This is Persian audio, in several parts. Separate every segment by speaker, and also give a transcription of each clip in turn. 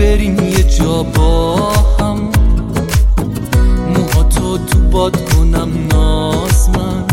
Speaker 1: بریم یه جا با هم، موهاتو تو باد کنم ناز من،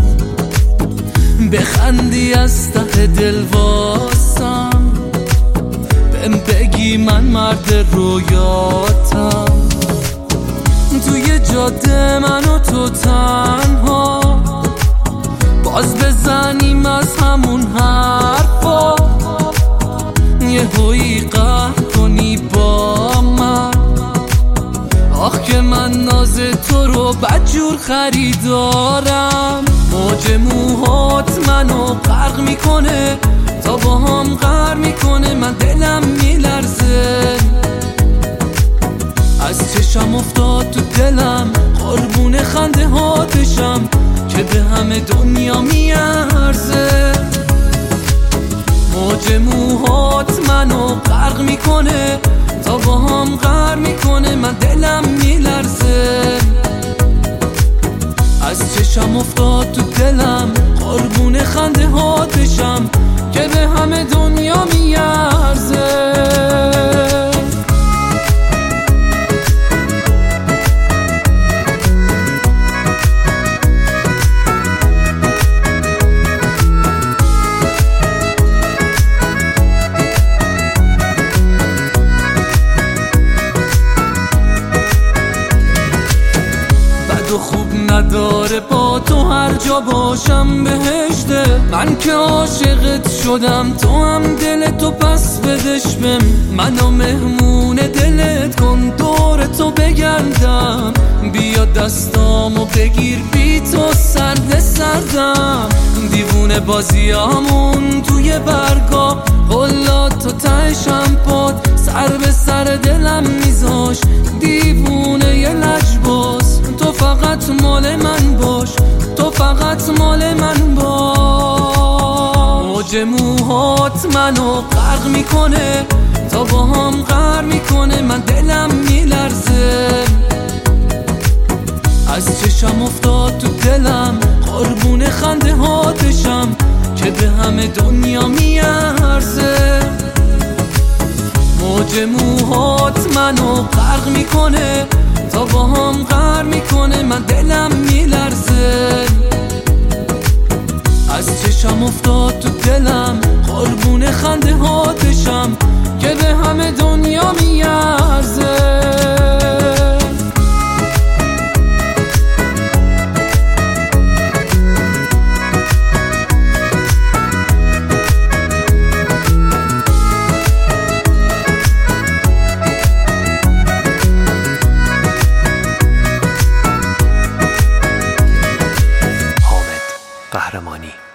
Speaker 1: بخندی از ته دل واسم، بهم بگی من مرد رویاتم، توی جاده من و تو تنها باز بزنیم از همون حرفا، یه هویی قهر کنی با من. آخ که من ناز تو رو بدجور خریدارم، موج موهات منو غرق میکنه، تا با هم غر میکنه، من دلم میلرزه، از چشم افتاد تو دلم، قربون خنده هاتشم که به همه دنیا میارزه. موج موهات منو غرق میکنه، تا با هم غر میکنه، من دلم میلرزه، از چشم افتاد تو دلم، قربون خنده هاتشم که به همه دنیا میارزه. و خوب نداره با تو هر جا باشم بهشته، من که عاشقت شدم، تو هم دلتو پس بدش بهم، منو مهمون دلت کن، دور تو بگردم، بیا دستامو بگیر، بی تو سرد سردم، دیوونه بازیامون توی برگا، قلات تو تهشم پاد، سر به سر دلم میذاش، دیوونه یه لجباز، تو فقط مال من باش، تو فقط مال من باش. موج موهات منو غرق میکنه، تا با هم غر میکنه، من دلم میلرزه، از چشم افتاد تو دلم، قربون خنده هاتشم که به همه دنیا میارزه. موج موهات منو غرق میکنه، تا با هم غر میکنه، من دلم میلرزه، از چشم افتاد تو دلم، قربون خنده هاتشم که به همه دنیا میارزه.
Speaker 2: قهرمانی